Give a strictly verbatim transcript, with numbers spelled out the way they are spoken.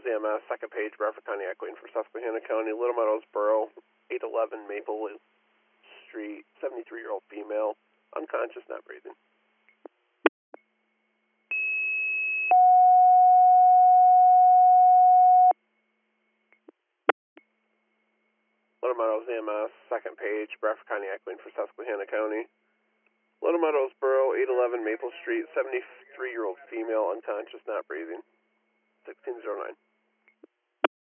Meadows E M S, second page, Bradford County Echoing for Susquehanna County, Little Meadows Borough, eight eleven Maple Street, seventy-three-year-old female, unconscious, not breathing. Little Meadows E M S, second page, Bradford County Echoing for Susquehanna County, Little Meadows Borough, eight eleven Maple Street, seventy-three-year-old female, unconscious, not breathing, sixteen oh nine.